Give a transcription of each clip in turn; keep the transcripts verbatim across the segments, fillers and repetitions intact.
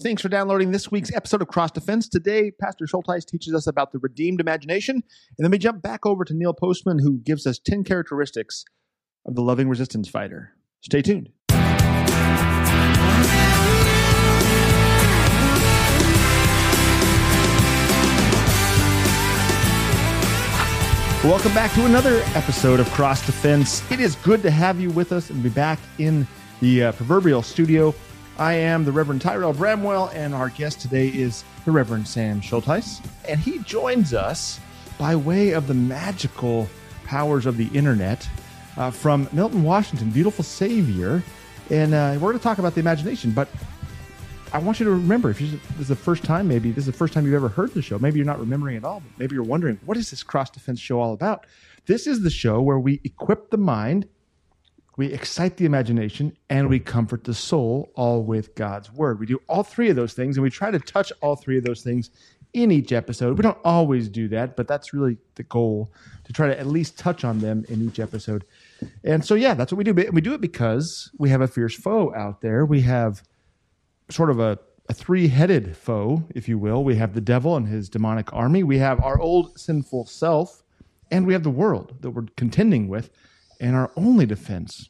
Thanks for downloading this week's episode of Cross Defense. Today, Pastor Schultheis teaches us about the redeemed imagination, and then we jump back over to Neil Postman, who gives us ten characteristics of the loving resistance fighter. Stay tuned. Welcome back to another episode of Cross Defense. It is good to have you with us and be back in the uh, proverbial studio. I am the Reverend Tyrell Bramwell, and our guest today is the Reverend Sam Schultheis. And he joins us by way of the magical powers of the internet uh, from Milton, Washington, beautiful Savior. And uh, we're going to talk about the imagination, but I want you to remember, if you, this is the first time, maybe this is the first time you've ever heard the show, maybe you're not remembering at all, but maybe you're wondering, what is this Cross Defense show all about? This is the show where we equip the mind, we excite the imagination, and we comfort the soul, all with God's word. We do all three of those things, and we try to touch all three of those things in each episode. We don't always do that, but that's really the goal, to try to at least touch on them in each episode. And so, yeah, that's what we do. We do it because we have a fierce foe out there. We have sort of a, a three-headed foe, if you will. We have the devil and his demonic army. We have our old sinful self, and we have the world that we're contending with. And our only defense,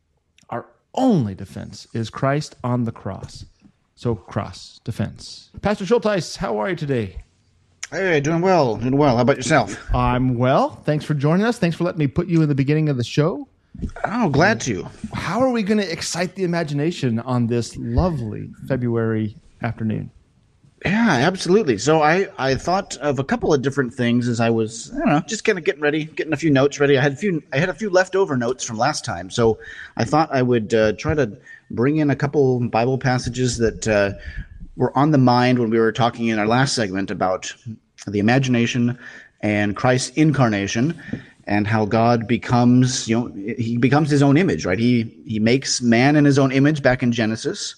our only defense is Christ on the cross. So, cross defense. Pastor Schultheis, how are you today? Hey, doing well, doing well. How about yourself? I'm well. Thanks for joining us. Thanks for letting me put you in the beginning of the show. Oh, glad to. How are we going to excite the imagination on this lovely February afternoon? Yeah, absolutely. So I, I thought of a couple of different things as I was, I don't know, just kind of getting ready, getting a few notes ready. I had a few, I had a few leftover notes from last time, so I thought I would uh, try to bring in a couple Bible passages that uh, were on the mind when we were talking in our last segment about the imagination and Christ's incarnation and how God becomes, you know, he becomes his own image, right? He he makes man in his own image back in Genesis.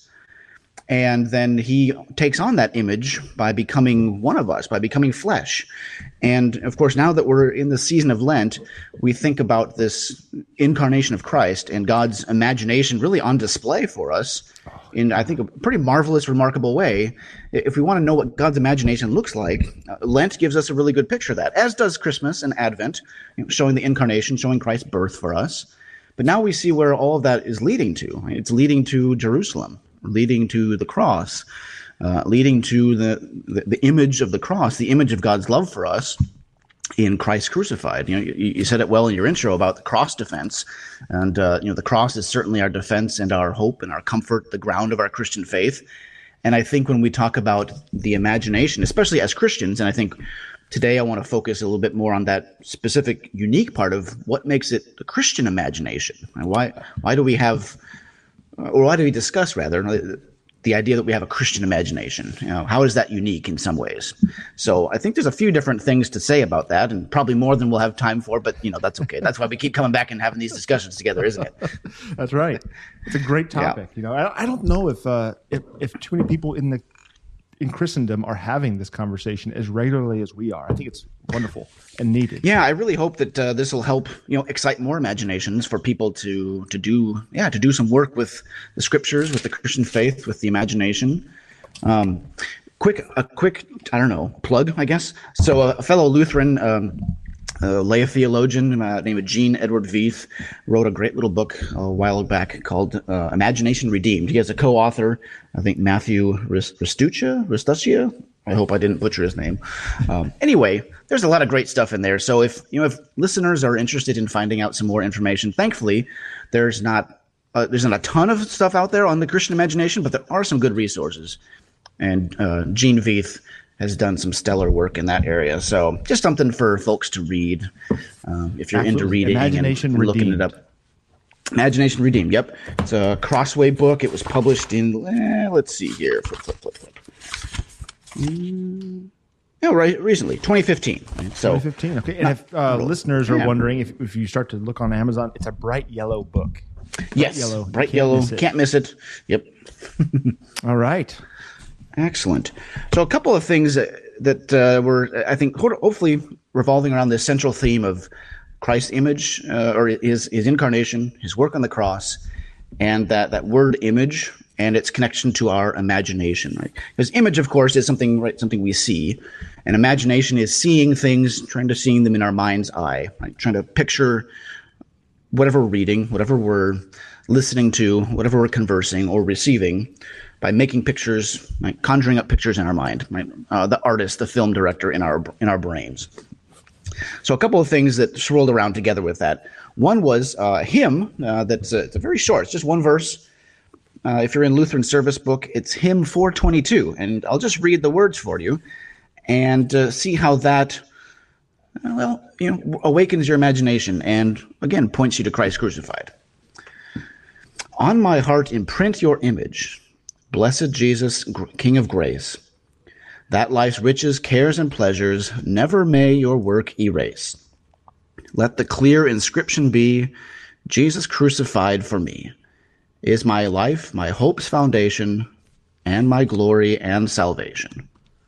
And then he takes on that image by becoming one of us, by becoming flesh. And, of course, now that we're in the season of Lent, we think about this incarnation of Christ and God's imagination really on display for us in, I think, a pretty marvelous, remarkable way. If we want to know what God's imagination looks like, uh, Lent gives us a really good picture of that, as does Christmas and Advent, you know, showing the incarnation, showing Christ's birth for us. But now we see where all of that is leading to. It's leading to Jerusalem, leading to the cross, uh, leading to the, the the image of the cross, the image of God's love for us in Christ crucified. You know, you, you said it well in your intro about the cross defense, and uh, you know the cross is certainly our defense and our hope and our comfort, the ground of our Christian faith. And I think when we talk about the imagination, especially as Christians, and I think today I want to focus a little bit more on that specific, unique part of what makes it the Christian imagination. And why why do we have Or why do we discuss, rather, the idea that we have a Christian imagination? You know, how is that unique in some ways? So I think there's a few different things to say about that, and probably more than we'll have time for, but, you know, that's okay. That's why we keep coming back and having these discussions together, isn't it? That's right. It's a great topic. Yeah. You know, I, I don't know if, uh, if if too many people in the in Christendom are having this conversation as regularly as we are. I think it's wonderful and needed. Yeah, I really hope that uh, this will help, you know, excite more imaginations for people to to do, yeah, to do some work with the scriptures, with the Christian faith, with the imagination. Um, quick, a quick, I don't know, plug, I guess. So uh, a fellow Lutheran, um, a lay theologian uh, named Gene Edward Veith wrote a great little book a while back called uh, Imagination Redeemed. He has a co-author, I think Matthew Restuccia, Restuccia. I hope I didn't butcher his name. Um, anyway, there's a lot of great stuff in there. So if you know if listeners are interested in finding out some more information, thankfully there's not uh, there's not a ton of stuff out there on the Christian imagination, but there are some good resources. And uh, Gene Veith has done some stellar work in that area. So just something for folks to read um, if you're Absolutely. into reading Imagination and, and looking it up. Imagination Redeemed. Yep. It's a Crossway book. It was published in, eh, let's see here. Flip, flip, flip, flip. Mm. No, right, recently, twenty fifteen. So, twenty fifteen, okay. And if uh, listeners are yeah. wondering, if, if you start to look on Amazon, it's a bright yellow book. Bright yes, yellow. bright can't yellow. Miss can't miss it. Yep. All right. Excellent. So a couple of things that, that uh, were, I think, hopefully revolving around this central theme of Christ's image, uh, or his, his incarnation, his work on the cross, and that, that word image and its connection to our imagination, right? Because image, of course, is something, right, something we see, and imagination is seeing things, trying to seeing them in our mind's eye, right? Trying to picture whatever we're reading, whatever we're listening to, whatever we're conversing or receiving, by making pictures, right, conjuring up pictures in our mind, right? Uh, the artist, the film director in our in our brains. So a couple of things that swirled around together with that. One was a hymn uh, that's a, it's a very short, it's just one verse. Uh, if you're in Lutheran Service Book, it's hymn four twenty-two, and I'll just read the words for you and uh, see how that, well, you know, awakens your imagination and, again, points you to Christ crucified. On my heart imprint your image, blessed Jesus, King of grace, that life's riches, cares, and pleasures never may your work erase. Let the clear inscription be, Jesus crucified for me is my life, my hope's foundation, and my glory and salvation.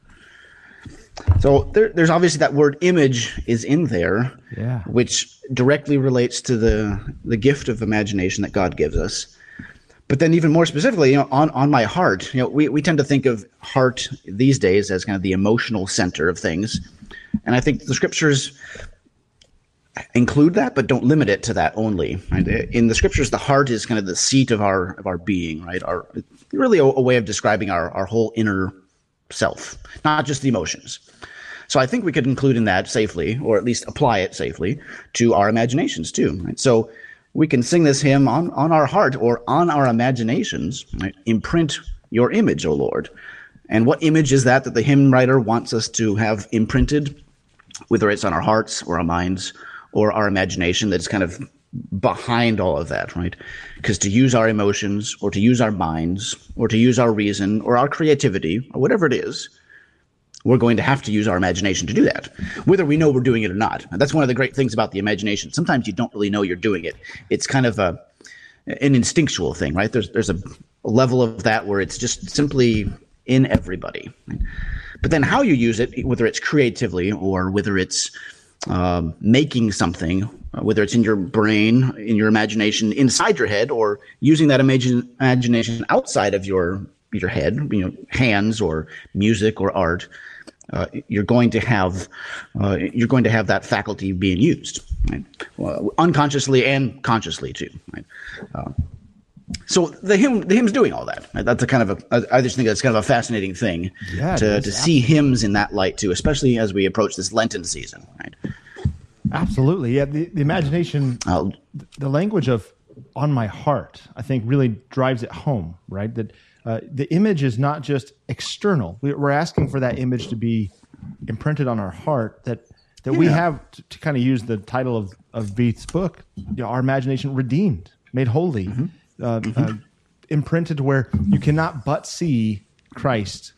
So there, there's obviously that word image is in there, yeah. which directly relates to the, the gift of imagination that God gives us. But then even more specifically, you know, on, on my heart, you know, we, we tend to think of heart these days as kind of the emotional center of things. And I think the scriptures include that, but don't limit it to that only. Right? In the scriptures, the heart is kind of the seat of our of our being, right? Our really a, a way of describing our, our whole inner self, not just the emotions. So I think we could include in that safely, or at least apply it safely, to our imaginations too. Right? So we can sing this hymn on, on our heart or on our imaginations, right? Imprint your image, O Lord. And what image is that that the hymn writer wants us to have imprinted, whether it's on our hearts or our minds or our imagination that's kind of behind all of that, right? Because to use our emotions or to use our minds or to use our reason or our creativity or whatever it is, we're going to have to use our imagination to do that, whether we know we're doing it or not. And that's one of the great things about the imagination. Sometimes you don't really know you're doing it. It's kind of a an instinctual thing, right? There's there's a level of that where it's just simply in everybody. But then how you use it, whether it's creatively or whether it's um, making something, whether it's in your brain, in your imagination, inside your head, or using that imagine, imagination outside of your your head, you know, hands or music or art, uh, you're going to have uh, you're going to have that faculty being used, right? Well, unconsciously and consciously too. Right? Uh, so the hymn the hymn's doing all that. Right? That's a kind of a I just think that's kind of a fascinating thing yeah, to to see hymns in that light too, especially as we approach this Lenten season. Right? Absolutely, yeah. The, the imagination, I'll, the language of "on my heart," I think really drives it home. Right, that. Uh, the image is not just external. We're asking for that image to be imprinted on our heart, that that yeah. we have, to, to kind of use the title of, of Veith's book, you know, our imagination redeemed, made holy, mm-hmm. Uh, mm-hmm. Uh, imprinted where you cannot but see Christ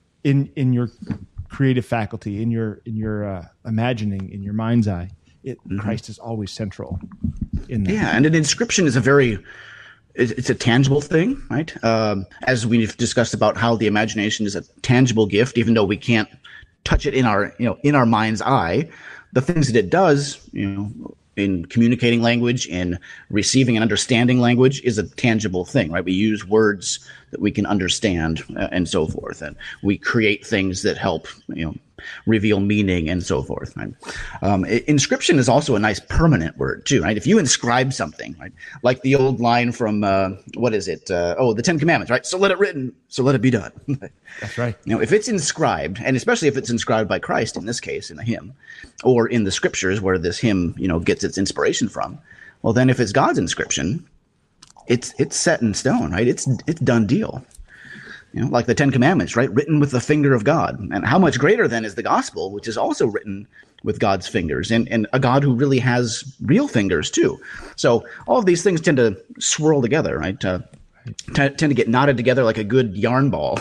in in your creative faculty, in your in your uh, imagining, in your mind's eye. It, mm-hmm. Christ is always central in that. Yeah, and an inscription is a very... It's a tangible thing, right? Um, as we've discussed about how the imagination is a tangible gift, even though we can't touch it in our, you know, in our mind's eye, the things that it does, you know, in communicating language, in receiving and understanding language, is a tangible thing, right? We use words that we can understand uh, and so forth, and we create things that help, you know, reveal meaning and so forth. Right? Um, inscription is also a nice permanent word too, right? If you inscribe something, right, like the old line from uh, what is it? Uh, oh, the Ten Commandments, right? So let it written, so let it be done. That's right. You know, if it's inscribed, and especially if it's inscribed by Christ in this case, in the hymn, or in the scriptures where this hymn, you know, gets its inspiration from, well, then if it's God's inscription, it's it's set in stone, right? It's it's done deal. You know, like the Ten Commandments, right? Written with the finger of God. And how much greater then is the gospel, which is also written with God's fingers, and, and a God who really has real fingers too. So all of these things tend to swirl together, right? Uh, t- tend to get knotted together like a good yarn ball.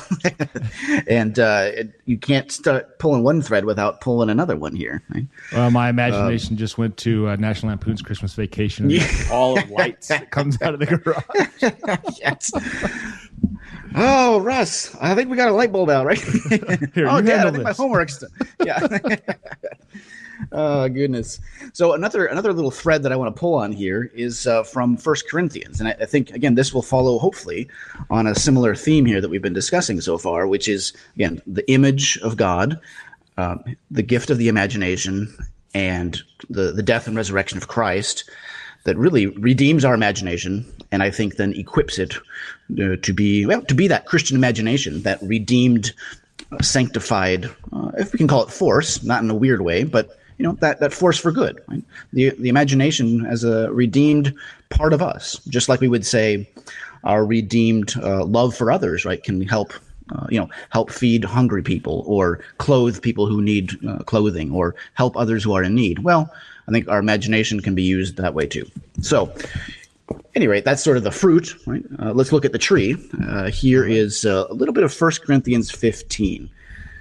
and uh, it, you can't start pulling one thread without pulling another one here. Right? Well, my imagination um, just went to uh, National Lampoon's Christmas Vacation and yeah. all of lights that comes out of the garage. Yes. Oh, Russ, I think we got a light bulb out, right? Here, oh, you Dad, I handle think this. my homework's done. Yeah. Oh, goodness. So another another little thread that I want to pull on here is uh, from First Corinthians. And I, I think, again, this will follow, hopefully, on a similar theme here that we've been discussing so far, which is, again, the image of God, uh, the gift of the imagination, and the, the death and resurrection of Christ that really redeems our imagination, and I think then equips it uh, to be, well, to be that Christian imagination, that redeemed, uh, sanctified, uh, if we can call it force, not in a weird way, but you know, that, that force for good, right? The the imagination as a redeemed part of us, just like we would say our redeemed uh, love for others, right, can help, uh, you know, help feed hungry people or clothe people who need uh, clothing or help others who are in need. Well, I think our imagination can be used that way too. So, at any rate, that's sort of the fruit, right? Uh, let's look at the tree. Uh, here is uh, a little bit of First Corinthians fifteen.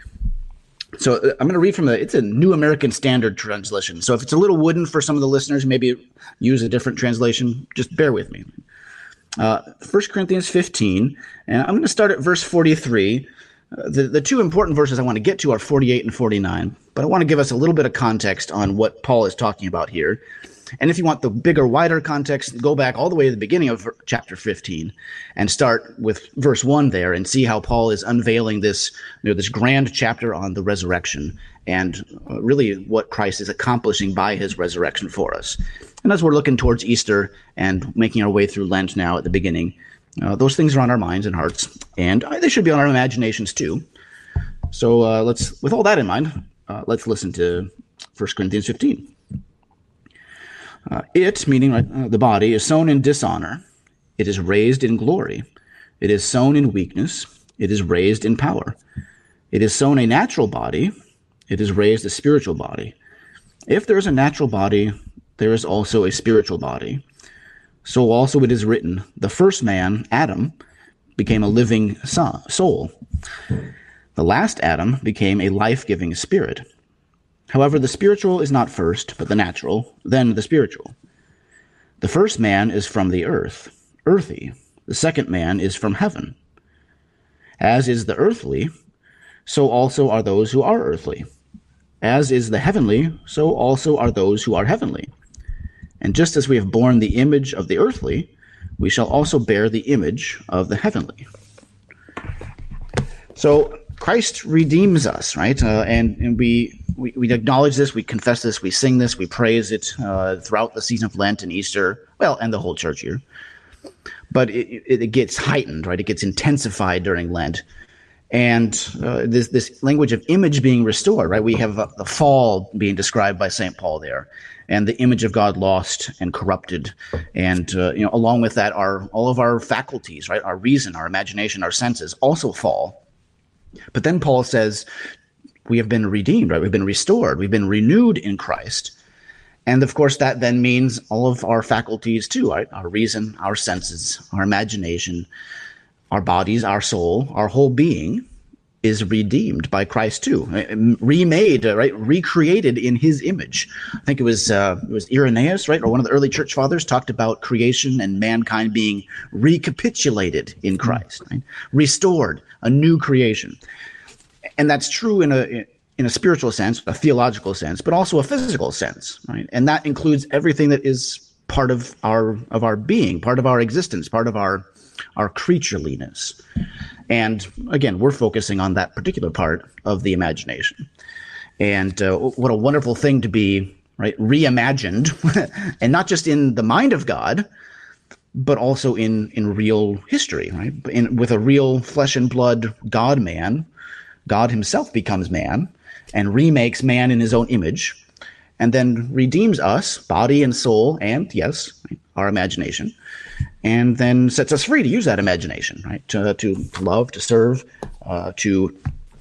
So I'm going to read from the, it's a New American Standard translation. So if it's a little wooden for some of the listeners, maybe use a different translation, just bear with me. Uh, First Corinthians fifteen, and I'm going to start at verse forty-three. Uh, the, the two important verses I want to get to are forty-eight and forty-nine, but I want to give us a little bit of context on what Paul is talking about here. And if you want the bigger, wider context, go back all the way to the beginning of chapter fifteen and start with verse one there and see how Paul is unveiling this, you know, this grand chapter on the resurrection and uh, really what Christ is accomplishing by his resurrection for us. And as we're looking towards Easter and making our way through Lent now at the beginning, uh, those things are on our minds and hearts, and uh, they should be on our imaginations too. So uh, let's, with all that in mind, uh, let's listen to First Corinthians fifteen. Uh, it, meaning uh, the body, is sown in dishonor. It is raised in glory. It is sown in weakness. It is raised in power. It is sown a natural body. It is raised a spiritual body. If there is a natural body, there is also a spiritual body. So also it is written, the first man, Adam, became a living soul. The last Adam became a life-giving spirit. However, the spiritual is not first, but the natural, then the spiritual. The first man is from the earth, earthy. The second man is from heaven. As is the earthly, so also are those who are earthly. As is the heavenly, so also are those who are heavenly. And just as we have borne the image of the earthly, we shall also bear the image of the heavenly. So Christ redeems us, right? Uh, and and we, we we acknowledge this, we confess this, we sing this, we praise it uh, throughout the season of Lent and Easter, well, and the whole church year. But it, it, it gets heightened, right? It gets intensified during Lent. And uh, this this language of image being restored, right? We have uh, the fall being described by Saint Paul there, and the image of God lost and corrupted. And uh, you know, along with that, our all of our faculties, right? Our reason, our imagination, our senses also fall. But then Paul says we have been redeemed, right? We've been restored. We've been renewed in Christ. And of course, that then means all of our faculties too, right? Our reason, our senses, our imagination, our bodies, our soul, our whole being is redeemed by Christ too, remade, right? Recreated in his image. I think it was, uh, it was Irenaeus, right? Or one of the early church fathers talked about creation and mankind being recapitulated in Christ, right? Restored, a new creation. And that's true in a, in a spiritual sense, a theological sense, but also a physical sense, right? And that includes everything that is part of our, of our being, part of our existence, part of our, our creatureliness. And again, we're focusing on that particular part of the imagination. And uh, what a wonderful thing to be, right, reimagined, and not just in the mind of God, but also in, in real history, right? In, with a real flesh and blood God-man, God himself becomes man and remakes man in his own image, and then redeems us, body and soul, and yes, our imagination, and then sets us free to use that imagination, right? To, to love, to serve, uh, to,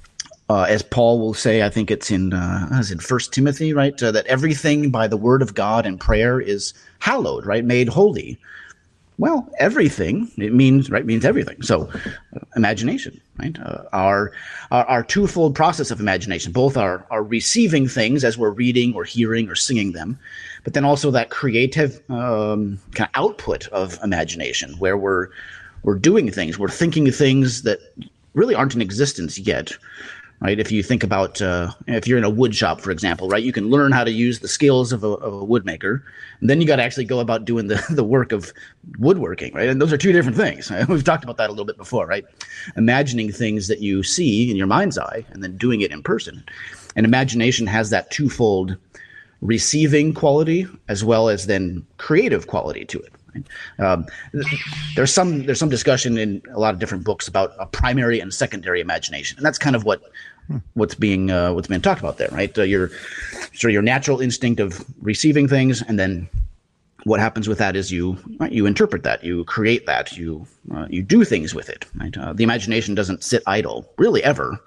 uh, as Paul will say, I think it's in, uh, is in First Timothy, right? Uh, that everything by the word of God and prayer is hallowed, right? Made holy. Well, everything, it means, right, means everything. So, uh, imagination, right? Uh, our, our, our twofold process of imagination, both are, are receiving things as we're reading or hearing or singing them, but then also that creative, um, kind of output of imagination where we're, we're doing things, we're thinking things that really aren't in existence yet. Right. If you think about uh, if you're in a wood shop, for example, right, you can learn how to use the skills of a, of a woodmaker. And then you got to actually go about doing the, the work of woodworking. Right. And those are two different things. Right? We've talked about that a little bit before. Right. Imagining things that you see in your mind's eye and then doing it in person. And imagination has that twofold receiving quality as well as then creative quality to it. Um, there's some there's some discussion in a lot of different books about a primary and secondary imagination, and that's kind of what what's being uh, what's being talked about there, right? Uh, your sort of your natural instinct of receiving things, and then what happens with that is you right, you interpret that, you create that, you uh, you do things with it. Right? Uh, the imagination doesn't sit idle, really, ever,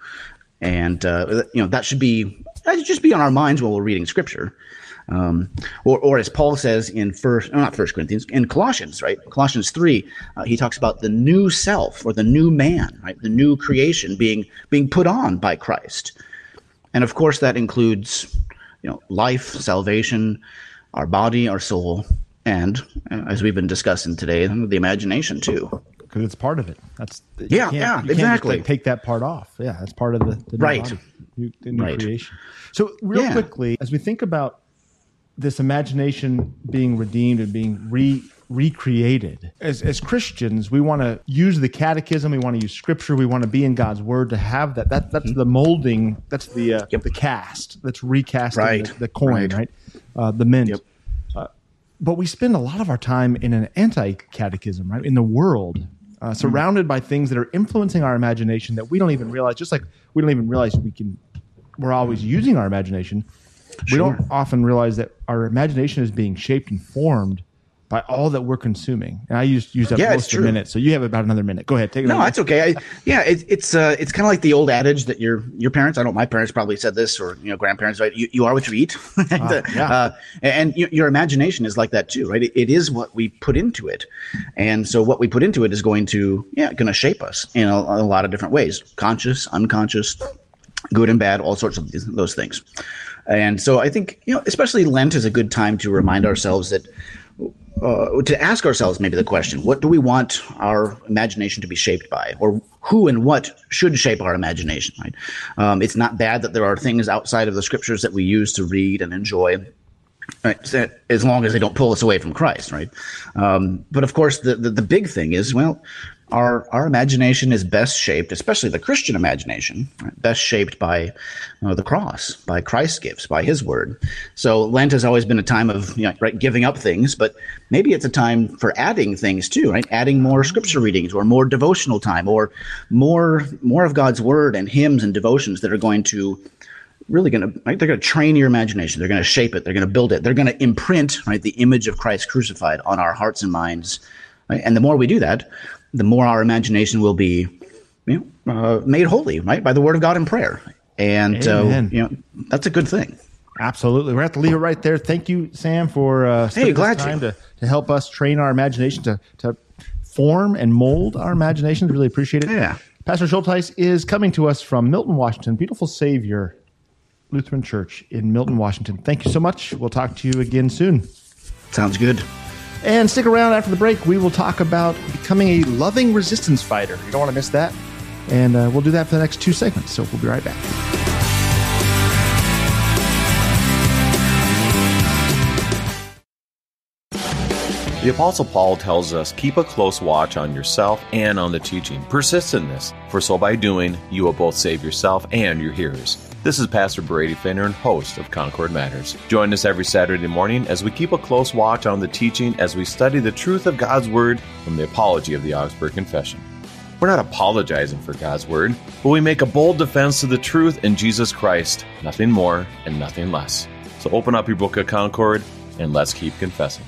and uh, you know that should be that should just be on our minds while we're reading Scripture. Um, or, or as Paul says in first, not First Corinthians, in Colossians, right? Colossians three, uh, he talks about the new self or the new man, right? The new creation being being put on by Christ, and of course that includes, you know, life, salvation, our body, our soul, and uh, as we've been discussing today, the imagination too. Because it's part of it. That's yeah, yeah, you exactly. Can't just, like, take that part off. Yeah, that's part of the, the new right, body, new, the new right. creation. So, real yeah. quickly, as we think about this imagination being redeemed and being re recreated. As as Christians, we want to use the catechism, we want to use Scripture, we want to be in God's Word to have that. That that's the molding. That's the uh, yep. the cast. That's recasting right. the, the coin, right? right? Uh, the mint. Yep. Uh, but we spend a lot of our time in an anti-catechism, right? In the world, uh, surrounded mm. by things that are influencing our imagination that we don't even realize. Just like we don't even realize we can. We're always using our imagination. We Sure. don't often realize that our imagination is being shaped and formed by all that we're consuming. And I used use up yeah, most of a minute, so you have about another minute. Go ahead, take it. No, over. that's okay. I, yeah, it, it's uh, it's kind of like the old adage that your your parents, I don't know, my parents probably said this, or you know, grandparents, right? You, you are what you eat, and, uh, yeah. uh, and your, your imagination is like that too, right? It, it is what we put into it, and so what we put into it is going to yeah, going to shape us in a, a lot of different ways, conscious, unconscious, good and bad, all sorts of these, those things. And so I think, you know, especially Lent is a good time to remind ourselves that, uh, to ask ourselves maybe the question, what do we want our imagination to be shaped by? Or who and what should shape our imagination, right? Um, it's not bad that there are things outside of the Scriptures that we use to read and enjoy, right, as long as they don't pull us away from Christ, right? Um, but of course, the, the, the big thing is, well, Our our imagination is best shaped, especially the Christian imagination, right, best shaped by uh, the cross, by Christ's gifts, by His Word. So Lent has always been a time of you know, right giving up things, but maybe it's a time for adding things too, right? Adding more Scripture readings, or more devotional time, or more more of God's Word and hymns and devotions that are going to really going to right, they're going to train your imagination. They're going to shape it. They're going to build it. They're going to imprint right the image of Christ crucified on our hearts and minds. Right? And the more we do that, the more our imagination will be, you know, uh, made holy, right, by the Word of God in prayer, and uh, you know that's a good thing. Absolutely, we're going to have to leave it right there. Thank you, Sam, for uh, hey, glad this time to. to to help us train our imagination to to form and mold our imaginations. Really appreciate it. Yeah, Pastor Schultheis is coming to us from Milton, Washington. Beautiful Savior Lutheran Church in Milton, Washington. Thank you so much. We'll talk to you again soon. Sounds good. And stick around after the break. We will talk about becoming a loving resistance fighter. You don't want to miss that. And uh, we'll do that for the next two segments. So we'll be right back. The Apostle Paul tells us, keep a close watch on yourself and on the teaching. Persist in this, for so by doing, you will both save yourself and your hearers. This is Pastor Brady Finner and host of Concord Matters. Join us every Saturday morning as we keep a close watch on the teaching as we study the truth of God's Word from the Apology of the Augsburg Confession. We're not apologizing for God's Word, but we make a bold defense of the truth in Jesus Christ, nothing more and nothing less. So open up your book of Concord and let's keep confessing.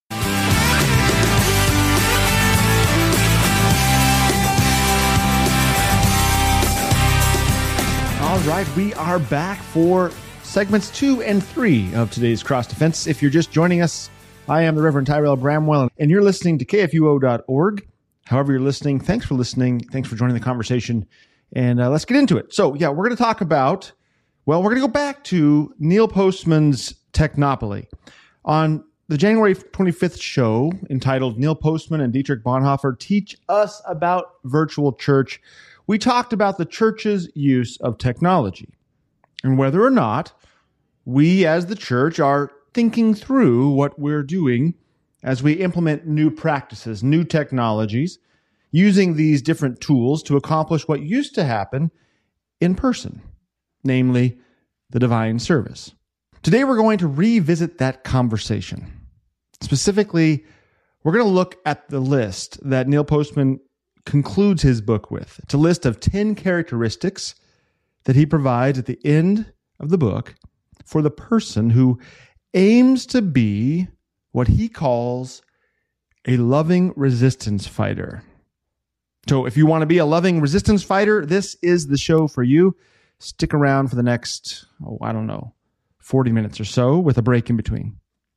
All right, we are back for segments two and three of today's Cross Defense. If you're just joining us, I am the Reverend Tyrell Bramwell, and you're listening to K F U O dot org. However you're listening, thanks for listening. Thanks for joining the conversation, and uh, let's get into it. So, yeah, we're going to talk about, well, we're going to go back to Neil Postman's Technopoly. On the January twenty-fifth show, entitled Neil Postman and Dietrich Bonhoeffer Teach Us About Virtual Church, we talked about the church's use of technology and whether or not we as the church are thinking through what we're doing as we implement new practices, new technologies, using these different tools to accomplish what used to happen in person, namely the divine service. Today, we're going to revisit that conversation. Specifically, we're going to look at the list that Neil Postman concludes his book with. It's a list of ten characteristics that he provides at the end of the book for the person who aims to be what he calls a loving resistance fighter. So if you want to be a loving resistance fighter, this is the show for you. Stick around for the next, oh, I don't know, forty minutes or so with a break in between.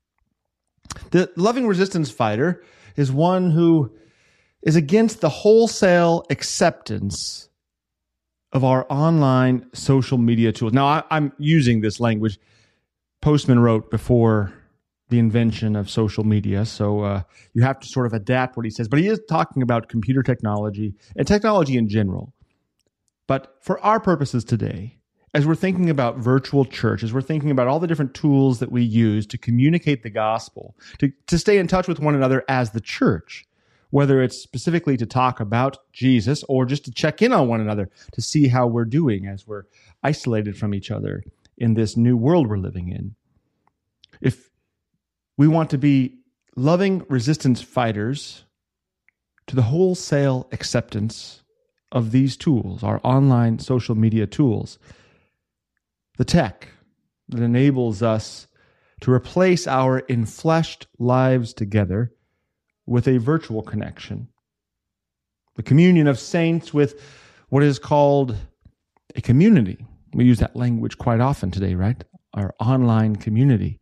The loving resistance fighter is one who is against the wholesale acceptance of our online social media tools. Now, I, I'm using this language Postman wrote before the invention of social media, so uh, you have to sort of adapt what he says. But he is talking about computer technology and technology in general. But for our purposes today, as we're thinking about virtual church, as we're thinking about all the different tools that we use to communicate the gospel, to, to stay in touch with one another as the church, whether it's specifically to talk about Jesus or just to check in on one another to see how we're doing as we're isolated from each other in this new world we're living in. If we want to be loving resistance fighters to the wholesale acceptance of these tools, our online social media tools, the tech that enables us to replace our enfleshed lives together with a virtual connection, the communion of saints with what is called a community. We use that language quite often today, right? Our online community.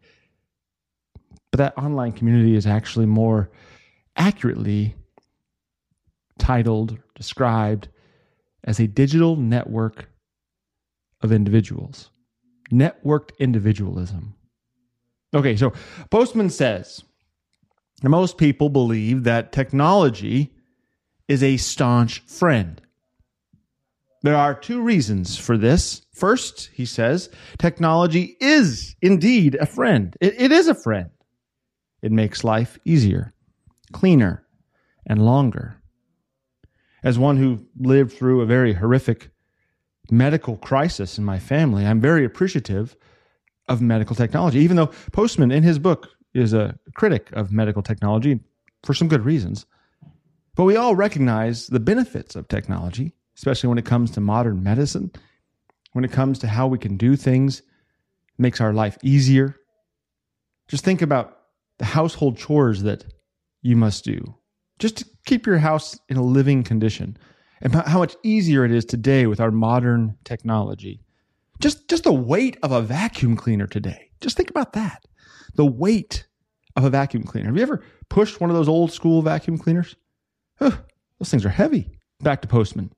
But that online community is actually more accurately titled, described as a digital network of individuals. Networked individualism. Okay, so Postman says that most people believe that technology is a staunch friend. There are two reasons for this. First, he says, technology is indeed a friend. It, it is a friend. It makes life easier, cleaner, and longer. As one who lived through a very horrific medical crisis in my family, I'm very appreciative of medical technology, even though Postman in his book is a critic of medical technology for some good reasons. But we all recognize the benefits of technology, especially when it comes to modern medicine, when it comes to how we can do things, it makes our life easier. Just think about the household chores that you must do just to keep your house in a living condition, and how much easier it is today with our modern technology. Just, just the weight of a vacuum cleaner today. Just think about that. The weight of a vacuum cleaner. Have you ever pushed one of those old school vacuum cleaners? Huh, those things are heavy. Back to Postman.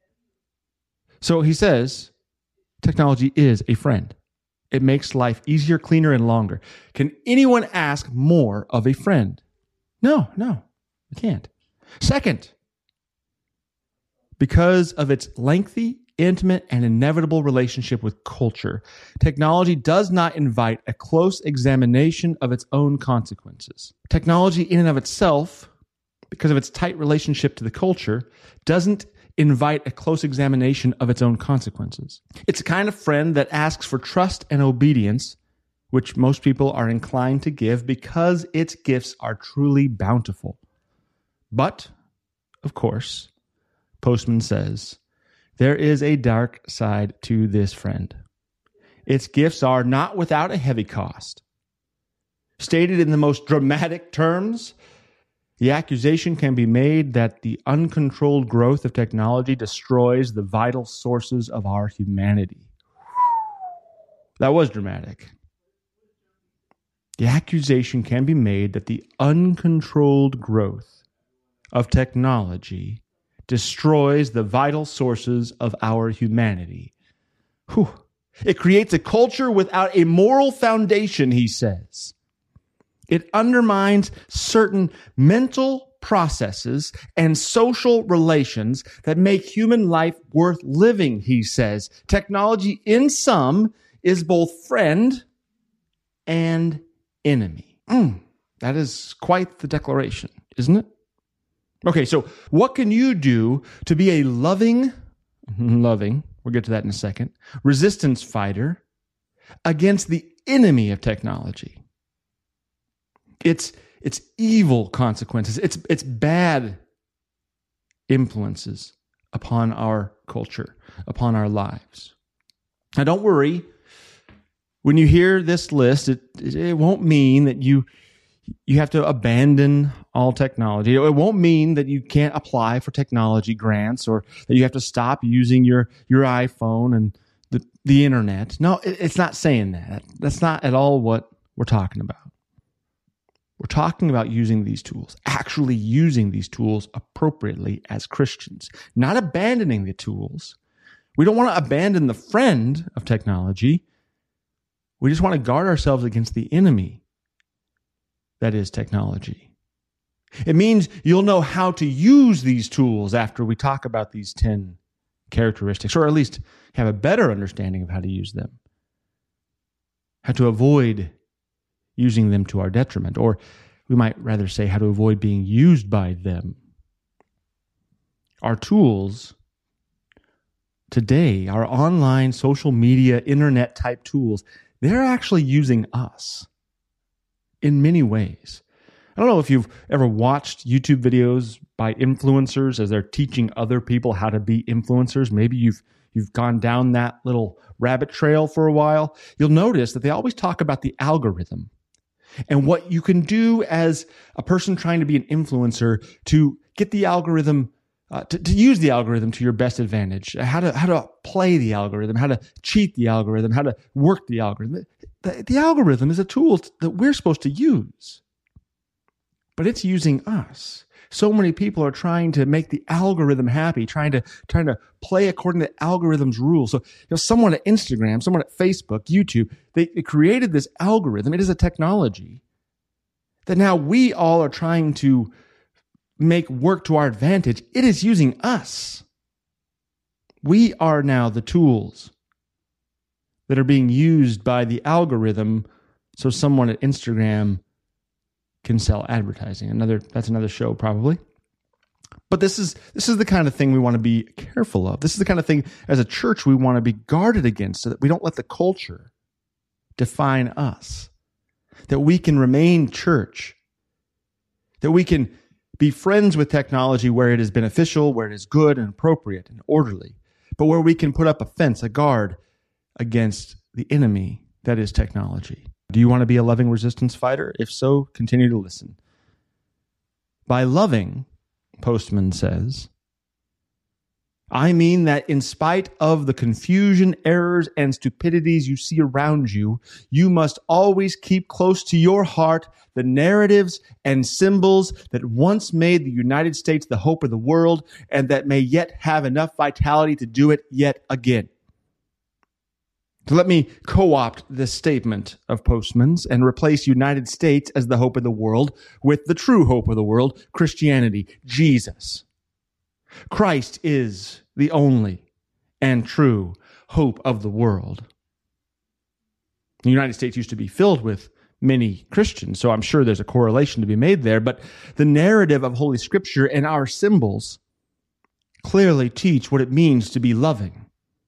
So he says, technology is a friend. It makes life easier, cleaner, and longer. Can anyone ask more of a friend? No, no, you can't. Second, because of its lengthy, intimate, and inevitable relationship with culture, technology does not invite a close examination of its own consequences. Technology in and of itself, because of its tight relationship to the culture, doesn't invite a close examination of its own consequences. It's a kind of friend that asks for trust and obedience, which most people are inclined to give because its gifts are truly bountiful. But, of course, Postman says, there is a dark side to this friend. Its gifts are not without a heavy cost. Stated in the most dramatic terms, the accusation can be made that the uncontrolled growth of technology destroys the vital sources of our humanity. That was dramatic. The accusation can be made that the uncontrolled growth of technology destroys the vital sources of our humanity. Whew. It creates a culture without a moral foundation, he says. It undermines certain mental processes and social relations that make human life worth living, he says. Technology, in sum, is both friend and enemy. Mm, that is quite the declaration, isn't it? Okay, so what can you do to be a loving, loving, we'll get to that in a second, resistance fighter against the enemy of technology? It's it's evil consequences. It's it's bad influences upon our culture, upon our lives. Now, don't worry. When you hear this list, it it won't mean that you you have to abandon all technology. It won't mean that you can't apply for technology grants or that you have to stop using your your iPhone and the the internet. No, it, it's not saying that. That's not at all what we're talking about. We're talking about using these tools, actually using these tools appropriately as Christians, not abandoning the tools. We don't want to abandon the friend of technology. We just want to guard ourselves against the enemy that is technology. It means you'll know how to use these tools after we talk about these ten characteristics, or at least have a better understanding of how to use them, how to avoid using them to our detriment, or we might rather say how to avoid being used by them. Our tools today, our online, social media, internet type tools, they're actually using us in many ways. I don't know if you've ever watched YouTube videos by influencers as they're teaching other people how to be influencers. Maybe you've you've gone down that little rabbit trail for a while. You'll notice that they always talk about the algorithm and what you can do as a person trying to be an influencer to get the algorithm, uh, to, to use the algorithm to your best advantage, how to how to play the algorithm, how to cheat the algorithm, how to work the algorithm. The, the algorithm is a tool that we're supposed to use, but it's using us. So many people are trying to make the algorithm happy, trying to trying to play according to the algorithm's rules. So, you know, someone at Instagram, someone at Facebook, YouTube, they, they created this algorithm. It is a technology that now we all are trying to make work to our advantage. It is using us. We are now the tools that are being used by the algorithm so someone at Instagram can sell advertising. Another that's another show probably. But this is this is the kind of thing we want to be careful of. This is the kind of thing as a church we want to be guarded against, so that we don't let the culture define us. That we can remain church. That we can be friends with technology where it is beneficial, where it is good and appropriate and orderly, but where we can put up a fence, a guard against the enemy that is technology. Do you want to be a loving resistance fighter? If so, continue to listen. By loving, Postman says, I mean that in spite of the confusion, errors, and stupidities you see around you, you must always keep close to your heart the narratives and symbols that once made the United States the hope of the world and that may yet have enough vitality to do it yet again. So let me co-opt this statement of Postman's and replace United States as the hope of the world with the true hope of the world, Christianity, Jesus. Christ is the only and true hope of the world. The United States used to be filled with many Christians, so I'm sure there's a correlation to be made there, but the narrative of Holy Scripture and our symbols clearly teach what it means to be loving,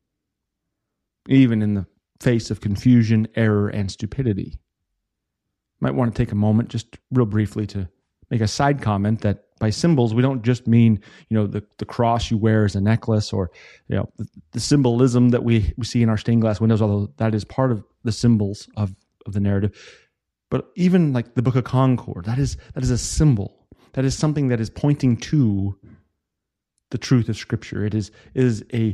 even in the face of confusion, error, and stupidity. Might want to take a moment just real briefly to make a side comment that by symbols, we don't just mean, you know, the, the cross you wear as a necklace or, you know, the, the symbolism that we, we see in our stained glass windows, although that is part of the symbols of, of the narrative. But even like the Book of Concord, that is that is a symbol. That is something that is pointing to the truth of Scripture. It is, it is a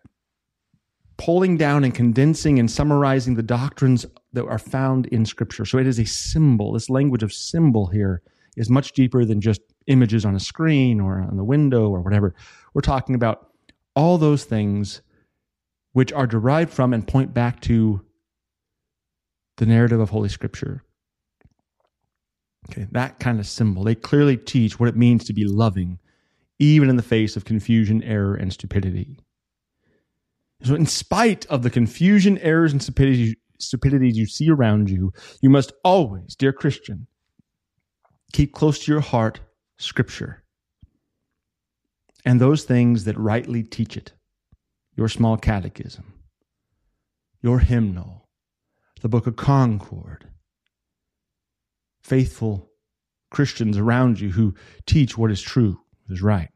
pulling down and condensing and summarizing the doctrines that are found in Scripture. So it is a symbol. This language of symbol here is much deeper than just images on a screen or on the window or whatever. We're talking about all those things which are derived from and point back to the narrative of Holy Scripture. Okay, that kind of symbol. They clearly teach what it means to be loving, even in the face of confusion, error, and stupidity. So in spite of the confusion, errors, and stupidity, stupidities you see around you, you must always, dear Christian, keep close to your heart Scripture and those things that rightly teach it. Your small catechism, your hymnal, the Book of Concord, faithful Christians around you who teach what is true, what is right.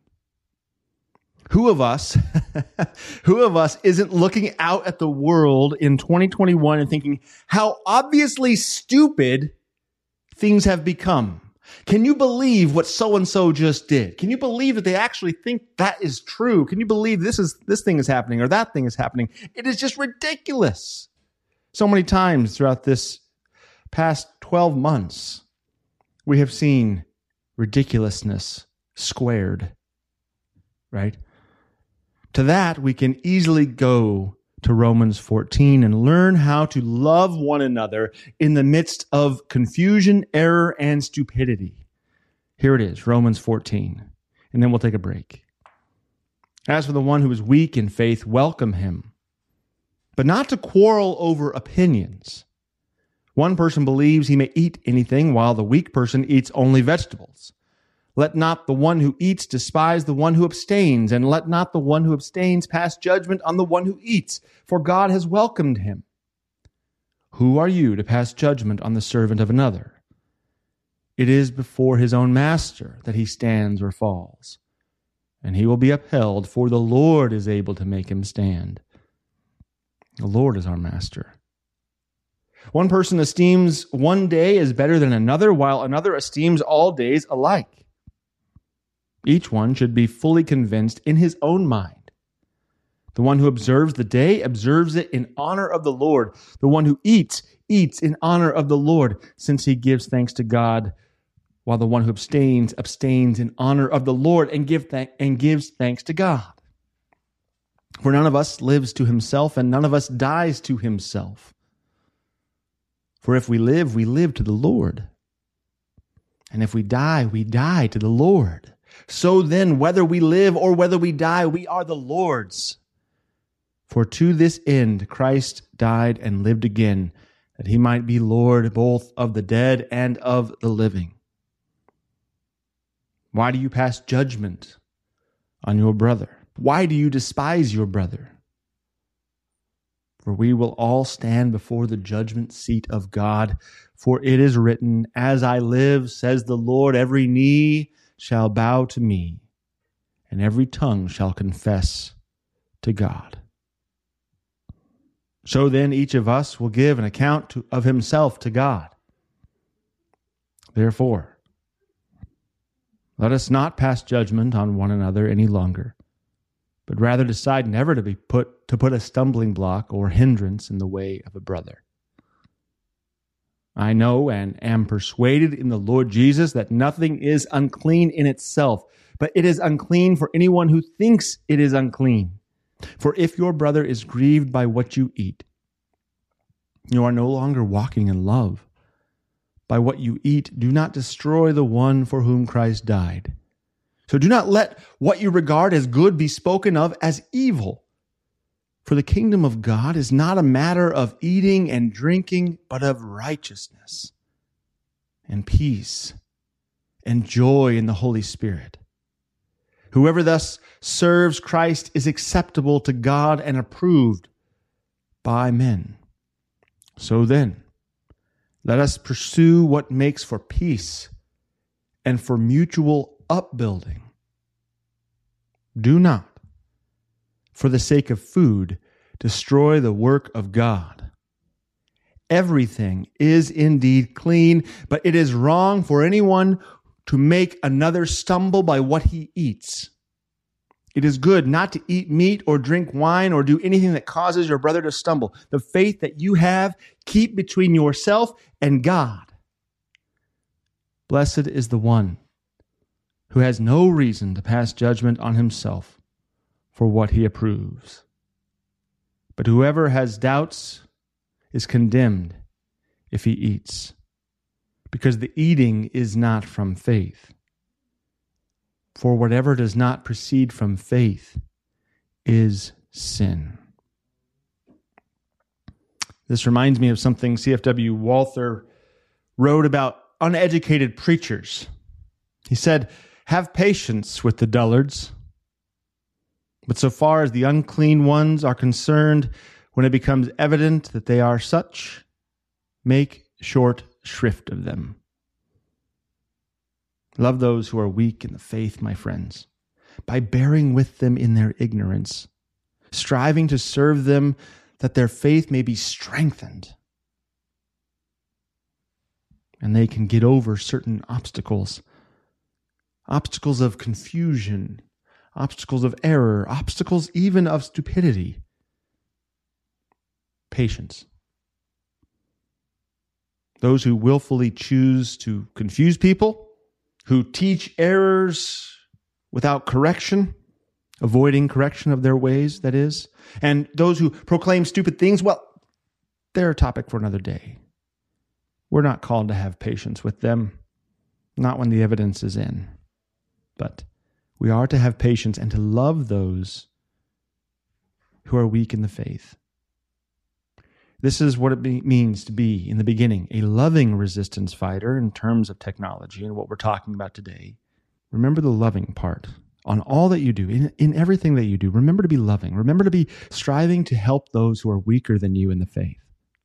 Who of us, who of us isn't looking out at the world in twenty twenty-one and thinking how obviously stupid things have become? Can you believe what so-and-so just did? Can you believe that they actually think that is true? Can you believe this is this thing is happening or that thing is happening? It is just ridiculous. So many times throughout this past twelve months, we have seen ridiculousness squared, right? To that, we can easily go to Romans fourteen and learn how to love one another in the midst of confusion, error, and stupidity. Here it is, Romans fourteen, and then we'll take a break. As for the one who is weak in faith, welcome him, but not to quarrel over opinions. One person believes he may eat anything, while the weak person eats only vegetables. Let not the one who eats despise the one who abstains, and let not the one who abstains pass judgment on the one who eats, for God has welcomed him. Who are you to pass judgment on the servant of another? It is before his own master that he stands or falls, and he will be upheld, for the Lord is able to make him stand. The Lord is our master. One person esteems one day as better than another, while another esteems all days alike. Each one should be fully convinced in his own mind. The one who observes the day observes it in honor of the Lord. The one who eats, eats in honor of the Lord, since he gives thanks to God, while the one who abstains, abstains in honor of the Lord and, give th- and gives thanks to God. For none of us lives to himself, and none of us dies to himself. For if we live, we live to the Lord. And if we die, we die to the Lord. So then, whether we live or whether we die, we are the Lord's. For to this end Christ died and lived again, that he might be Lord both of the dead and of the living. Why do you pass judgment on your brother? Why do you despise your brother? For we will all stand before the judgment seat of God. For it is written, as I live, says the Lord, every knee shall bow to me, and every tongue shall confess to God. So then each of us will give an account to, of himself to God. Therefore, let us not pass judgment on one another any longer, but rather decide never to be put to put a stumbling block or hindrance in the way of a brother. I know and am persuaded in the Lord Jesus that nothing is unclean in itself, but it is unclean for anyone who thinks it is unclean. For if your brother is grieved by what you eat, you are no longer walking in love. By what you eat, do not destroy the one for whom Christ died. So do not let what you regard as good be spoken of as evil. For the kingdom of God is not a matter of eating and drinking, but of righteousness and peace and joy in the Holy Spirit. Whoever thus serves Christ is acceptable to God and approved by men. So then, let us pursue what makes for peace and for mutual upbuilding. Do not, for the sake of food, destroy the work of God. Everything is indeed clean, but it is wrong for anyone to make another stumble by what he eats. It is good not to eat meat or drink wine or do anything that causes your brother to stumble. The faith that you have, keep between yourself and God. Blessed is the one who has no reason to pass judgment on himself for what he approves. But whoever has doubts is condemned if he eats, because the eating is not from faith. For whatever does not proceed from faith is sin. This reminds me of something C F W Walther wrote about uneducated preachers. He said, "Have patience with the dullards, but so far as the unclean ones are concerned, when it becomes evident that they are such, make short shrift of them." Love those who are weak in the faith, my friends, by bearing with them in their ignorance, striving to serve them that their faith may be strengthened, and they can get over certain obstacles, obstacles of confusion, obstacles of error, obstacles even of stupidity. Patience. Those who willfully choose to confuse people, who teach errors without correction, avoiding correction of their ways, that is, and those who proclaim stupid things, well, they're a topic for another day. We're not called to have patience with them, not when the evidence is in, but we are to have patience and to love those who are weak in the faith. This is what it be, means to be, in the beginning, a loving resistance fighter in terms of technology and what we're talking about today. Remember the loving part. On all that you do, in, in everything that you do, remember to be loving. Remember to be striving to help those who are weaker than you in the faith.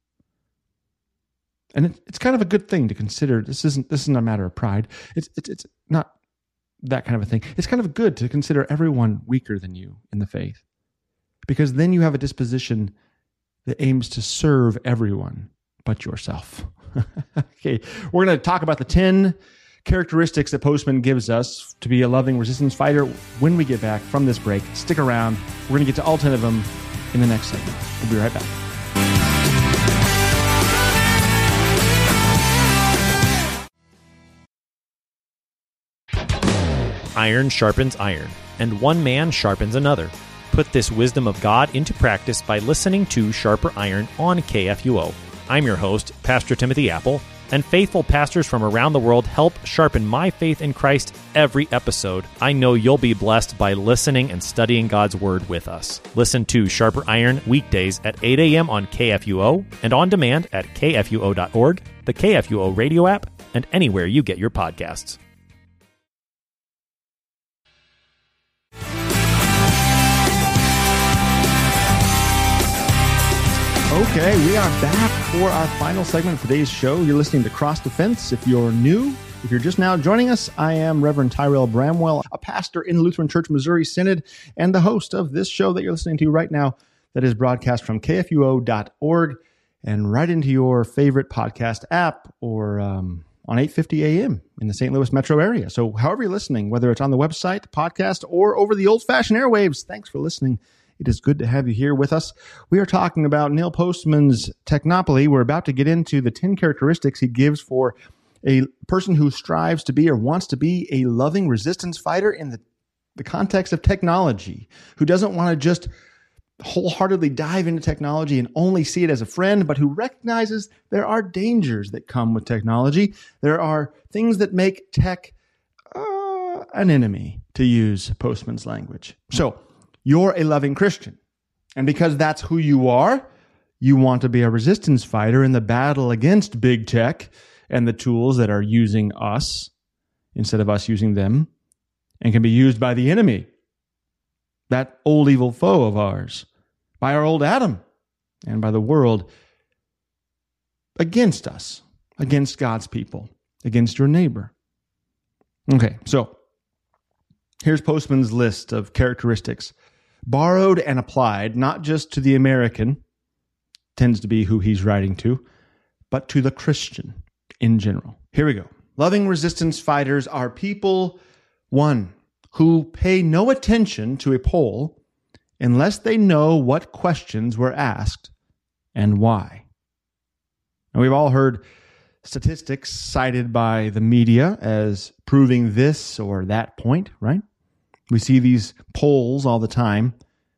And it, it's kind of a good thing to consider. This isn't this isn't a matter of pride. It's, it's, it's not that kind of a thing. It's kind of good to consider everyone weaker than you in the faith, because then you have a disposition that aims to serve everyone but yourself. Okay, we're going to talk about the ten characteristics that Postman gives us to be a loving resistance fighter when we get back from this break. Stick around. We're going to get to all ten of them in the next segment. We'll be right back. Iron sharpens iron, and one man sharpens another. Put this wisdom of God into practice by listening to Sharper Iron on K F U O. I'm your host, Pastor Timothy Apple, and faithful pastors from around the world help sharpen my faith in Christ every episode. I know you'll be blessed by listening and studying God's Word with us. Listen to Sharper Iron weekdays at eight a.m. on K F U O and on demand at K F U O dot org, the K F U O radio app, and anywhere you get your podcasts. Okay, we are back for our final segment of today's show. You're listening to Cross Defense. If you're new, if you're just now joining us, I am Reverend Tyrell Bramwell, a pastor in the Lutheran Church Missouri Synod, and the host of this show that you're listening to right now that is broadcast from K F U O dot org and right into your favorite podcast app or um, on eight fifty a.m. in the Saint Louis metro area. So however you're listening, whether it's on the website, podcast, or over the old-fashioned airwaves, thanks for listening. It is good to have you here with us. We are talking about Neil Postman's Technopoly. We're about to get into the ten characteristics he gives for a person who strives to be or wants to be a loving resistance fighter in the, the context of technology, who doesn't want to just wholeheartedly dive into technology and only see it as a friend, but who recognizes there are dangers that come with technology. There are things that make tech uh, an enemy, to use Postman's language. So, you're a loving Christian. And because that's who you are, you want to be a resistance fighter in the battle against big tech and the tools that are using us instead of us using them and can be used by the enemy, that old evil foe of ours, by our old Adam and by the world against us, against God's people, against your neighbor. Okay, so here's Postman's list of characteristics, borrowed and applied, not just to the American, tends to be who he's writing to, but to the Christian in general. Here we go. Loving resistance fighters are people, one, who pay no attention to a poll unless they know what questions were asked and why. And we've all heard statistics cited by the media as proving this or that point, right? We see these polls all the time.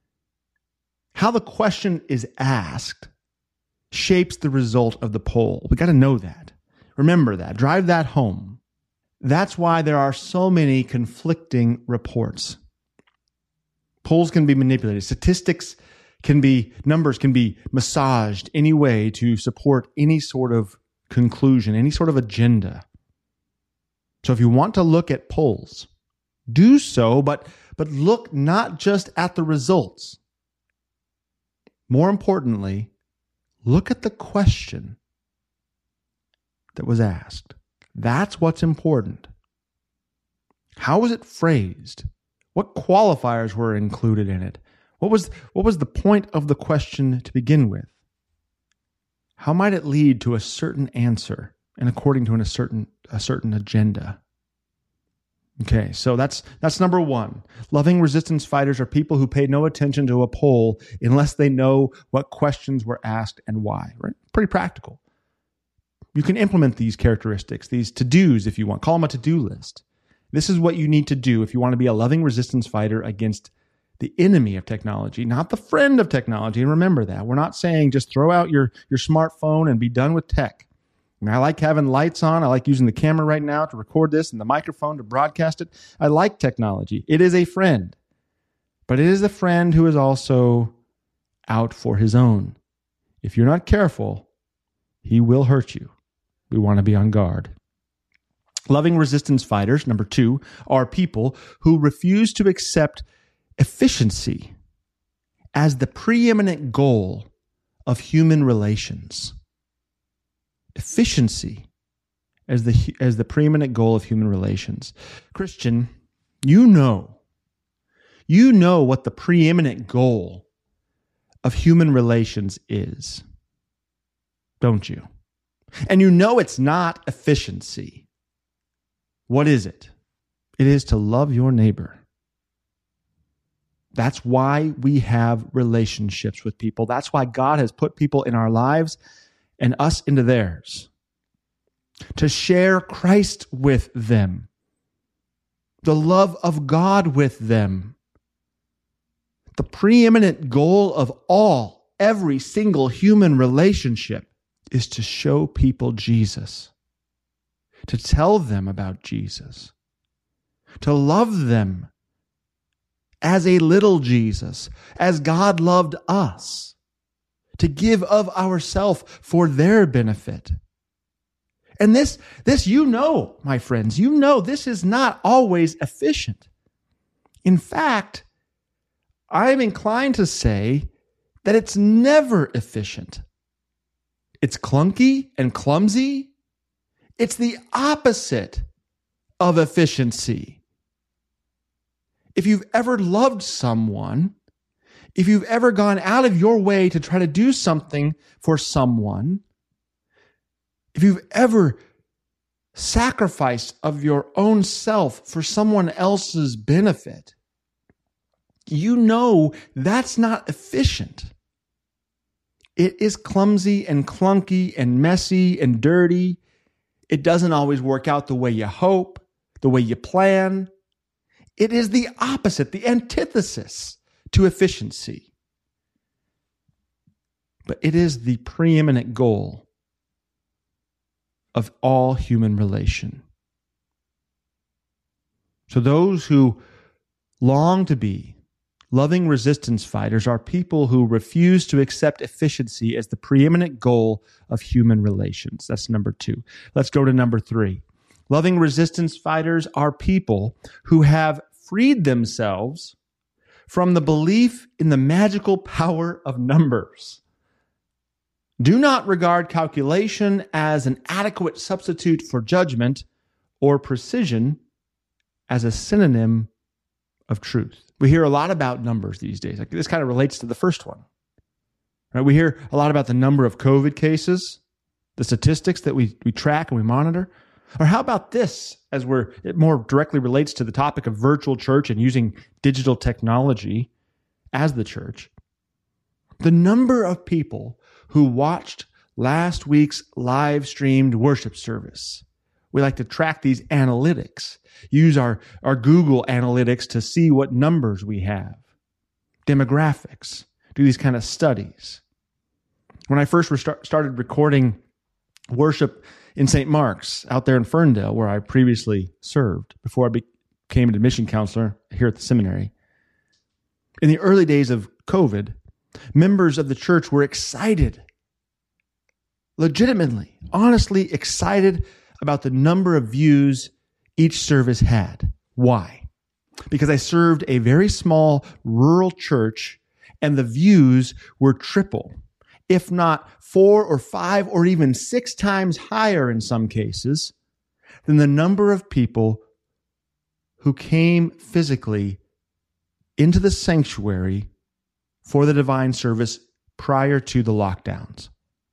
How the question is asked shapes the result of the poll. We got to know that. Remember that. Drive that home. That's why there are so many conflicting reports. Polls can be manipulated. Statistics can be, numbers can be massaged any way to support any sort of conclusion, any sort of agenda. So if you want to look at polls, do so, but, but look not just at the results. More importantly, look at the question that was asked. That's what's important. How was it phrased? What qualifiers were included in it? What was, what was the point of the question to begin with? How might it lead to a certain answer and according to an, a certain a certain agenda? Okay, so that's that's number one. Loving resistance fighters are people who pay no attention to a poll unless they know what questions were asked and why. Right? Pretty practical. You can implement these characteristics, these to-dos if you want. Call them a to-do list. This is what you need to do if you want to be a loving resistance fighter against the enemy of technology, not the friend of technology. And remember that. We're not saying just throw out your, your smartphone and be done with tech. I mean, I like having lights on. I like using the camera right now to record this and the microphone to broadcast it. I like technology. It is a friend. But it is a friend who is also out for his own. If you're not careful, he will hurt you. We want to be on guard. Loving resistance fighters, number two, are people who refuse to accept efficiency as the preeminent goal of human relations. Efficiency as the, as the preeminent goal of human relations. Christian, you know, you know what the preeminent goal of human relations is, don't you? And you know it's not efficiency. What is it? It is to love your neighbor. That's why we have relationships with people. That's why God has put people in our lives and us into theirs. To share Christ with them. The love of God with them. The preeminent goal of all, every single human relationship is to show people Jesus. To tell them about Jesus. To love them as a little Jesus, as God loved us. To give of ourselves for their benefit. And this, this you know, my friends, you know this is not always efficient. In fact, I'm inclined to say that it's never efficient. It's clunky and clumsy. It's the opposite of efficiency. If you've ever loved someone, if you've ever gone out of your way to try to do something for someone, if you've ever sacrificed of your own self for someone else's benefit, you know that's not efficient. It is clumsy and clunky and messy and dirty. It doesn't always work out the way you hope, the way you plan. It is the opposite, the antithesis to efficiency. But it is the preeminent goal of all human relation. So those who long to be loving resistance fighters are people who refuse to accept efficiency as the preeminent goal of human relations. That's number two. Let's go to number three. Loving resistance fighters are people who have freed themselves from the belief in the magical power of numbers. Do not regard calculation as an adequate substitute for judgment or precision as a synonym of truth. We hear a lot about numbers these days. Like, this kind of relates to the first one. Right? We hear a lot about the number of COVID cases, the statistics that we, we track and we monitor. Or how about this, as we're, it more directly relates to the topic of virtual church and using digital technology as the church. The number of people who watched last week's live streamed worship service. We like to track these analytics, use our, our Google analytics to see what numbers we have, demographics, do these kind of studies. When I first restart, started recording worship in Saint Mark's out there in Ferndale, where I previously served before I became an admission counselor here at the seminary. In the early days of COVID, members of the church were excited, legitimately, honestly excited about the number of views each service had. Why? Because I served a very small rural church and the views were triple, if not four or five or even six times higher in some cases than the number of people who came physically into the sanctuary for the divine service prior to the lockdowns.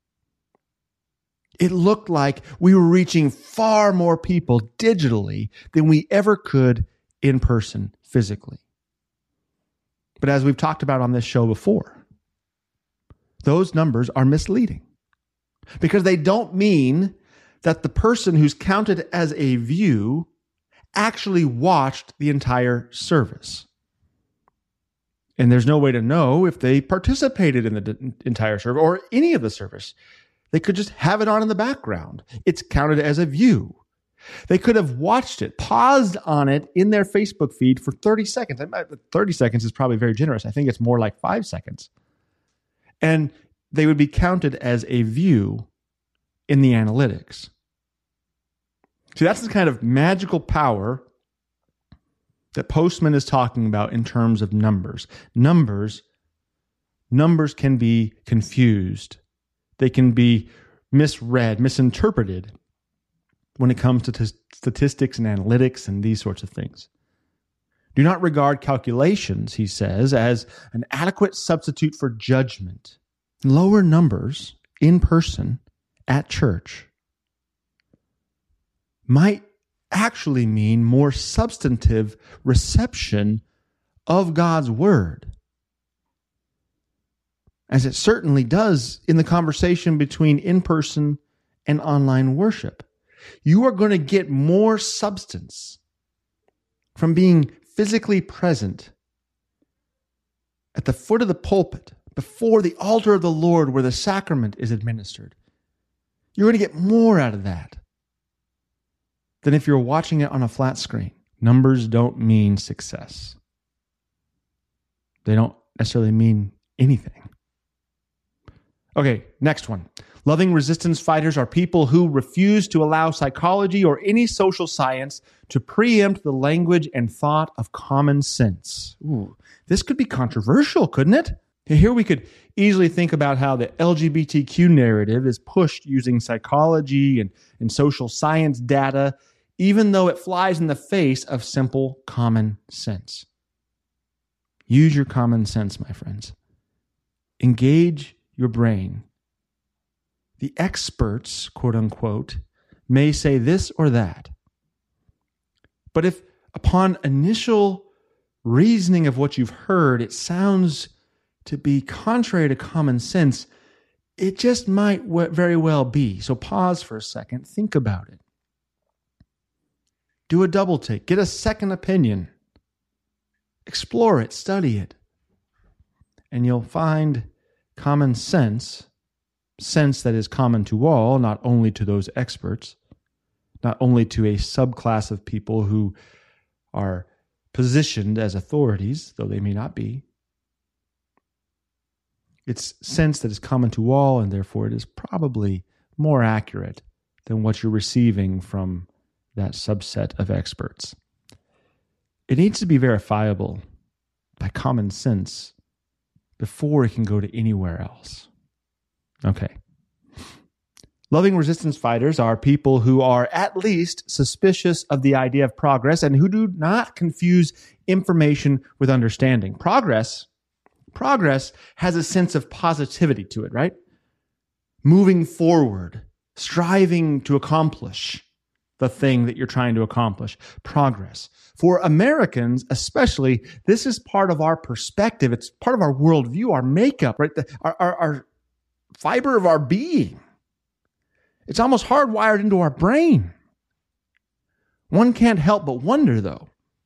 It looked like we were reaching far more people digitally than we ever could in person physically. But as we've talked about on this show before, those numbers are misleading because they don't mean that the person who's counted as a view actually watched the entire service. And there's no way to know if they participated in the d- entire service or any of the service. They could just have it on in the background. It's counted as a view. They could have watched it, paused on it in their Facebook feed for thirty seconds. thirty seconds is probably very generous. I think it's more like five seconds. And they would be counted as a view in the analytics. See, that's the kind of magical power that Postman is talking about in terms of numbers. Numbers, numbers can be confused. They can be misread, misinterpreted when it comes to t- statistics and analytics and these sorts of things. Do not regard calculations, he says, as an adequate substitute for judgment. Lower numbers in person at church might actually mean more substantive reception of God's word, as it certainly does in the conversation between in-person and online worship. You are going to get more substance from being physically present at the foot of the pulpit, before the altar of the Lord where the sacrament is administered. You're going to get more out of that than if you're watching it on a flat screen. Numbers don't mean success. They don't necessarily mean anything. Okay, next one. Loving resistance fighters are people who refuse to allow psychology or any social science to preempt the language and thought of common sense. Ooh, this could be controversial, couldn't it? Here we could easily think about how the L G B T Q narrative is pushed using psychology and, and social science data, even though it flies in the face of simple common sense. Use your common sense, my friends. Engage your brain. The experts, quote unquote, may say this or that. But if upon initial reasoning of what you've heard, it sounds to be contrary to common sense, it just might very well be. So pause for a second, think about it. Do a double take, get a second opinion, explore it, study it, and you'll find common sense, sense that is common to all, not only to those experts, not only to a subclass of people who are positioned as authorities, though they may not be. It's sense that is common to all, and therefore it is probably more accurate than what you're receiving from that subset of experts. It needs to be verifiable by common sense before it can go to anywhere else. Okay. Loving resistance fighters are people who are at least suspicious of the idea of progress and who do not confuse information with understanding. Progress, progress has a sense of positivity to it, right? Moving forward, striving to accomplish the thing that you're trying to accomplish. Progress. For Americans, especially, this is part of our perspective. It's part of our worldview, our makeup, right? The, our, our, our fiber of our being. It's almost hardwired into our brain. One can't help but wonder, though,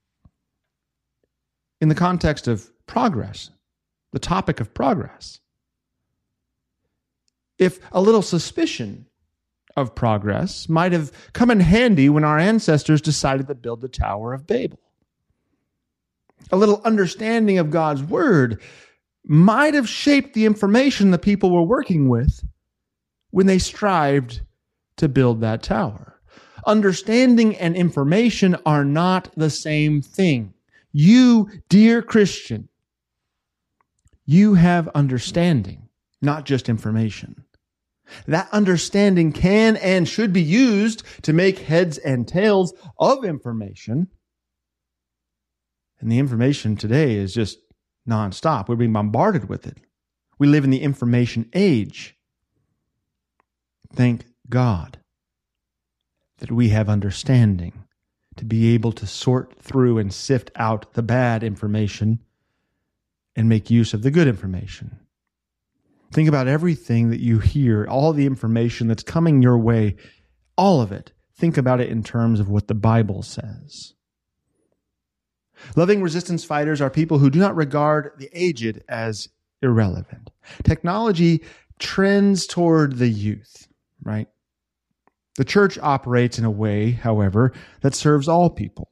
in the context of progress, the topic of progress, if a little suspicion of progress might have come in handy when our ancestors decided to build the Tower of Babel. A little understanding of God's word might have shaped the information the people were working with when they strived to build that tower. Understanding and information are not the same thing. You, dear Christian, you have understanding, not just information. That understanding can and should be used to make heads and tails of information. And the information today is just nonstop. We're being bombarded with it. We live in the information age. Thank God that we have understanding to be able to sort through and sift out the bad information and make use of the good information. Think about everything that you hear, all the information that's coming your way, all of it. Think about it in terms of what the Bible says. Loving resistance fighters are people who do not regard the aged as irrelevant. Technology trends toward the youth, right? The church operates in a way, however, that serves all people.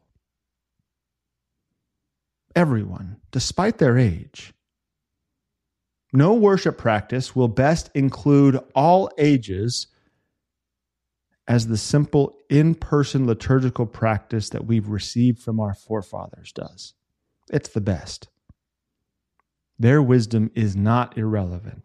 Everyone, despite their age. No worship practice will best include all ages as the simple in-person liturgical practice that we've received from our forefathers does. It's the best. Their wisdom is not irrelevant.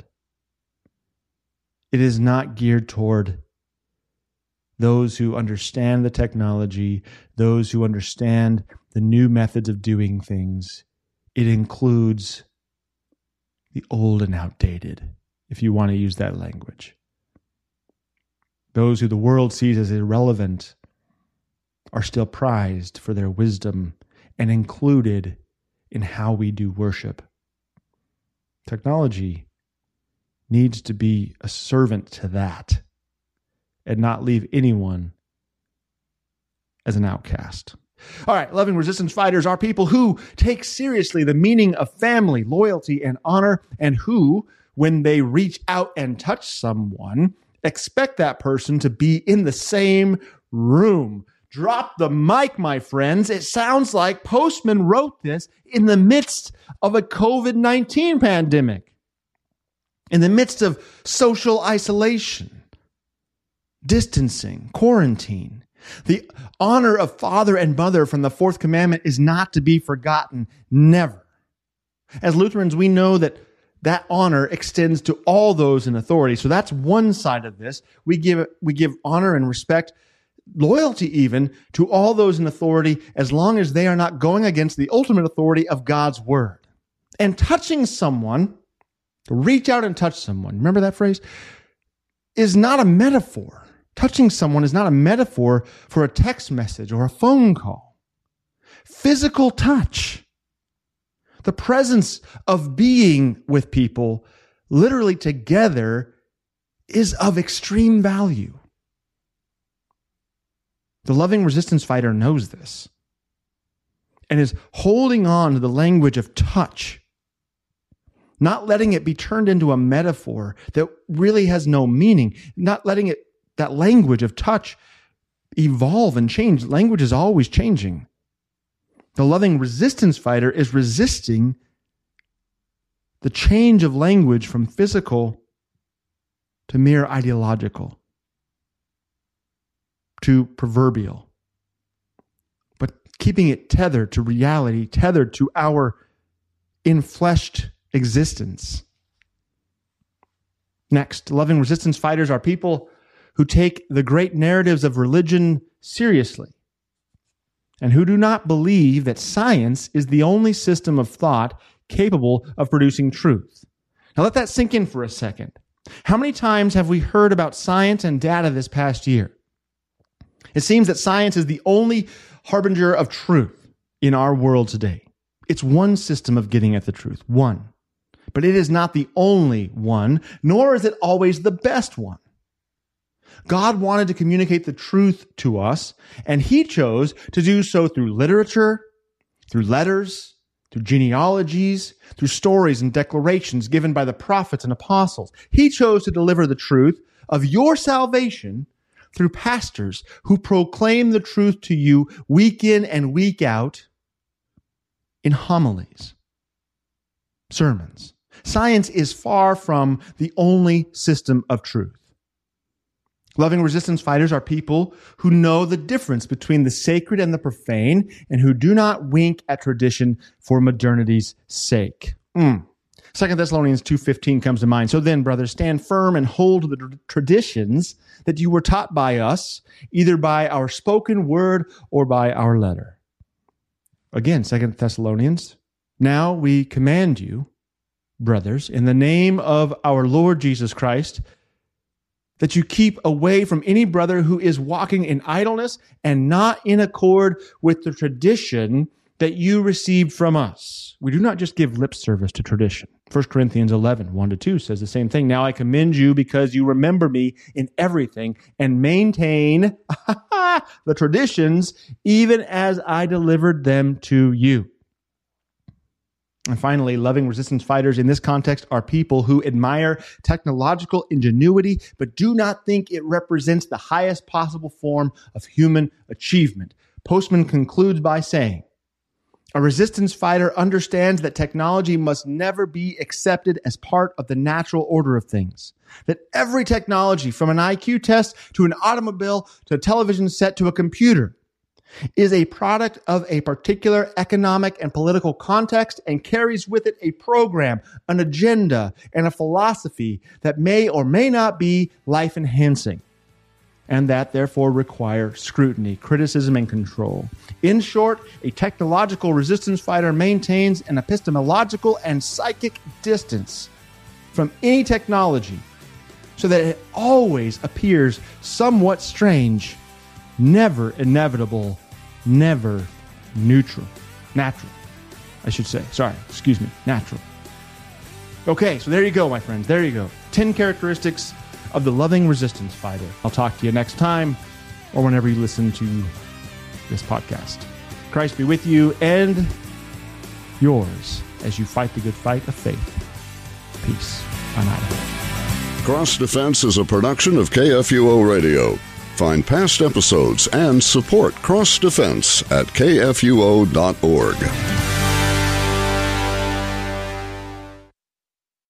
It is not geared toward those who understand the technology, those who understand the new methods of doing things. It includes the old and outdated, if you want to use that language. Those who the world sees as irrelevant are still prized for their wisdom and included in how we do worship. Technology needs to be a servant to that and not leave anyone as an outcast. All right, loving resistance fighters are people who take seriously the meaning of family, loyalty, and honor, and who, when they reach out and touch someone, expect that person to be in the same room. Drop the mic, my friends. It sounds like Postman wrote this in the midst of a covid nineteen pandemic, in the midst of social isolation, distancing, quarantine. The honor of father and mother from the fourth commandment is not to be forgotten, never. As Lutherans, we know that that honor extends to all those in authority. So that's one side of this. We give, we give honor and respect, loyalty even, to all those in authority as long as they are not going against the ultimate authority of God's word. And touching someone, to reach out and touch someone, remember that phrase, is not a metaphor. Touching someone is not a metaphor for a text message or a phone call. Physical touch, the presence of being with people literally together, is of extreme value. The loving resistance fighter knows this and is holding on to the language of touch, not letting it be turned into a metaphor that really has no meaning, not letting it that language of touch evolve and change. Language is always changing. The loving resistance fighter is resisting the change of language from physical to mere ideological, to proverbial, but keeping it tethered to reality, tethered to our infleshed existence. Next, loving resistance fighters are people who take the great narratives of religion seriously and who do not believe that science is the only system of thought capable of producing truth. Now let that sink in for a second. How many times have we heard about science and data this past year? It seems that science is the only harbinger of truth in our world today. It's one system of getting at the truth, one. But it is not the only one, nor is it always the best one. God wanted to communicate the truth to us, and he chose to do so through literature, through letters, through genealogies, through stories and declarations given by the prophets and apostles. He chose to deliver the truth of your salvation through pastors who proclaim the truth to you week in and week out in homilies, sermons. Science is far from the only system of truth. Loving resistance fighters are people who know the difference between the sacred and the profane and who do not wink at tradition for modernity's sake. Mm. Second Thessalonians two fifteen comes to mind. So then, brothers, stand firm and hold to the traditions that you were taught by us, either by our spoken word or by our letter. Again, Second Thessalonians, now we command you, brothers, in the name of our Lord Jesus Christ, that you keep away from any brother who is walking in idleness and not in accord with the tradition that you received from us. We do not just give lip service to tradition. First Corinthians eleven, one to two says the same thing. Now I commend you because you remember me in everything and maintain the traditions even as I delivered them to you. And finally, loving resistance fighters in this context are people who admire technological ingenuity, but do not think it represents the highest possible form of human achievement. Postman concludes by saying, a resistance fighter understands that technology must never be accepted as part of the natural order of things. That every technology, from an I Q test to an automobile to a television set to a computer, is a product of a particular economic and political context and carries with it a program, an agenda, and a philosophy that may or may not be life-enhancing, and that therefore require scrutiny, criticism, and control. In short, a technological resistance fighter maintains an epistemological and psychic distance from any technology so that it always appears somewhat strange, never inevitable, never neutral. Natural, I should say. Sorry, excuse me, natural. Okay, so there you go, my friends. There you go. ten characteristics of the loving resistance fighter. I'll talk to you next time or whenever you listen to this podcast. Christ be with you and yours as you fight the good fight of faith. Peace. I'm out of here. Cross Defense is a production of K F U O Radio. Find past episodes and support Cross Defense at K F U O dot org.